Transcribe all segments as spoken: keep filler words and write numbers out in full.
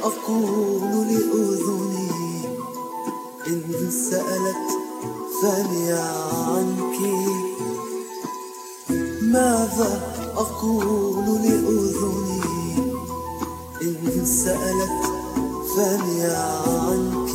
أقول لأذني إن سألت فمي عنك؟ ماذا أقول لأذني إن سألت فمي عنك؟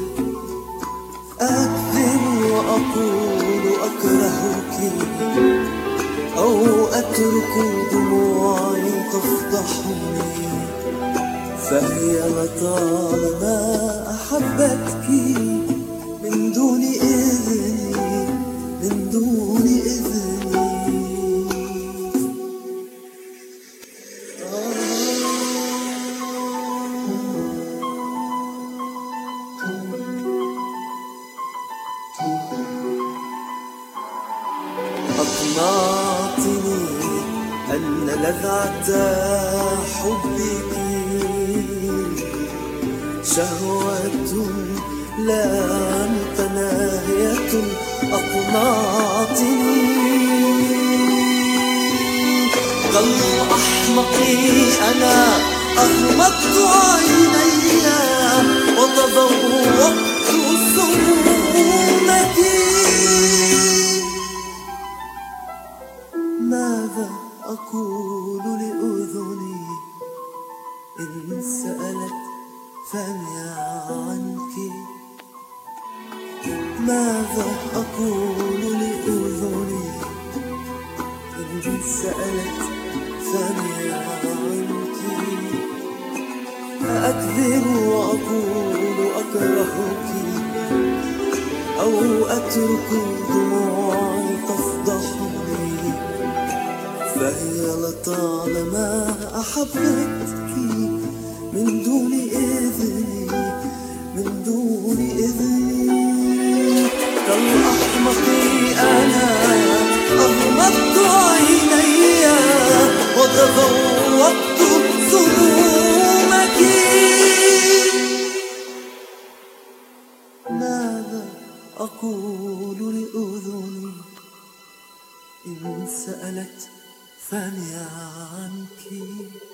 أكذب وأقول أكرهك أو أترك دموعي تفضحني، فهي لطالما أحبتك من دون إذني، من دون إذني. أقنعتني أن لذعة حبك شهوة لا متناهية. أقنعتني كالأحمق أنا أغمضت عيني وتذوقت سمومك. ماذا أقول لأذني إن سألت فمي عنك؟ ماذا أقول لأذني إن سألت فمي عنك؟ أكذب وأقول أكرهك أو أترك دموعي تفضحني، فهي لطالما أحبتك من دون إذني، من دون إذني. كالأحمق أنا أغمضت عيني وتذوقت سمومك. ماذا أقول لأذني إن سألت فمي عنك؟